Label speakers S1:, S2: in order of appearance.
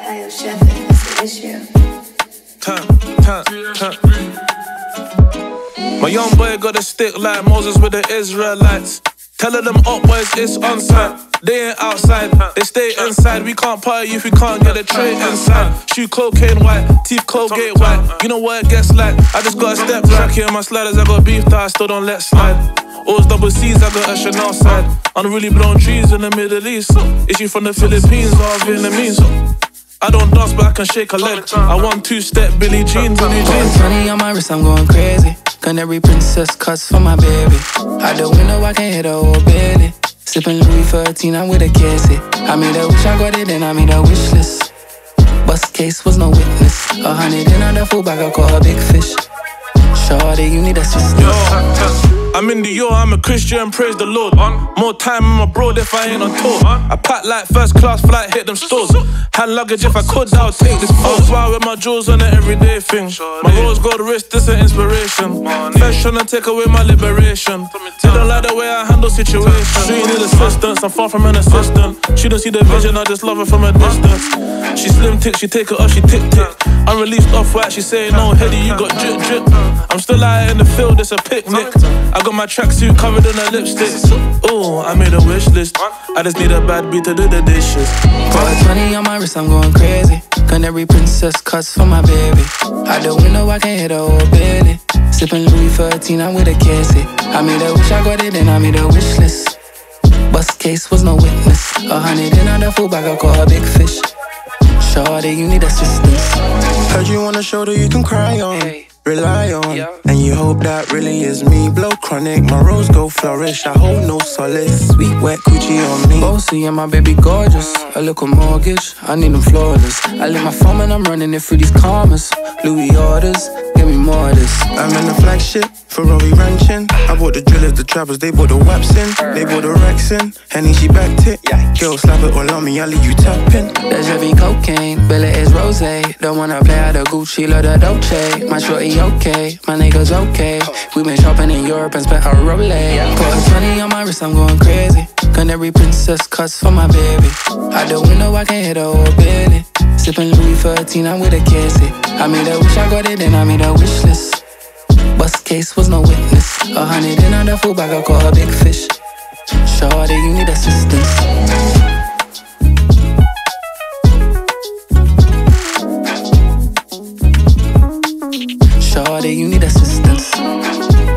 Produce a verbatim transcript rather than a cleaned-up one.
S1: Kyle Sheffield is the issue.
S2: Turn, turn, turn. My young boy got a stick like Moses with the Israelites. Telling them up boys it's on site. They ain't outside, they stay inside. We can't party if we can't get a tray inside. Shoe cocaine white, teeth Colgate white. You know what it gets like. I just got a step track here in my sliders. I got beef that I still don't let slide. Always double C's, I got a Chanel side. Unruly blown trees in the Middle East. Is she from the Philippines or Vietnamese? I don't dance but I can shake a leg. I want two-step Billie Jeans on these jeans.
S3: twenty on my wrist, I'm going crazy. Canary princess cuts for my baby. Out the window, I can hit a whole belly. Sipping Louis fourteen, I'm with a cassie. I made a wish, I got it, then I made a wish list. Bust case was no witness. A hundred in on the full bag, I caught a big fish. Shorty, you need assistance.
S2: Yo, I'm in the yo, I'm a Christian, praise the Lord. More time in my abroad if I ain't on tour. I pack like first class flight, hit them stores. Hand luggage if I could, I'll take this pose. Wow, with my jewels on the everyday thing. My rose gold wrist, this an inspiration. First tryna take away my liberation. They don't like the way I handle situations. She need assistance, I'm far from an assistant. She don't see the vision, I just love her from a distance. She slim tick, she take it off, she tick tick. Unreleased off-white, she say no, heady, you got drip drip. I'm still out in the field, it's a picnic. I got my tracksuit covered in a lipstick. Ooh, I made a wish list. I just need a bad beat to do the dishes.
S3: Got twenty on my wrist, I'm going crazy. Canary princess cuts for my baby. Out the window, I can hit a whole belly. Sipping Louis fourteen, I'm with a cassie. I made a wish, I got it, then I made a wish list. Bust case was no witness. A hundred in on the full bag, I caught a big fish. Shorty, you need assistance.
S4: Heard you on a shoulder you can cry on,
S3: hey.
S4: Rely on,
S3: yeah.
S4: And you hope that really is me. Blow chronic, my rose go flourish. I hold no solace, sweet wet coochie on me.
S3: Bossy and my baby gorgeous. A little mortgage, I need them flawless. I leave my phone and I'm running it through these commas. Louis orders, give me more of this.
S4: I'm in the flagship, Ferrari ranching. I bought the drillers, the trappers, they bought the waps in. They bought the Rex in, Henny she backed it. Girl, slap it all on me, I leave you tapping.
S3: There's heavy cocaine, Bella is rose. Don't wanna play out the Gucci, love the Dolce. My shorty okay, my niggas okay. We been shopping in Europe and spent a Rolex. Put twenty on my wrist, I'm going crazy. Canary princess cuts for my baby. Out the window, I can hit a whole belly. Sipping Louis fourteen, I'm with a cassie. I made a wish, I got it, then I made a wish list. Bust case was no witness. A hundred in on the full bag, I caught a big fish. Shorty, you need assistance. Shorty, you need assistance.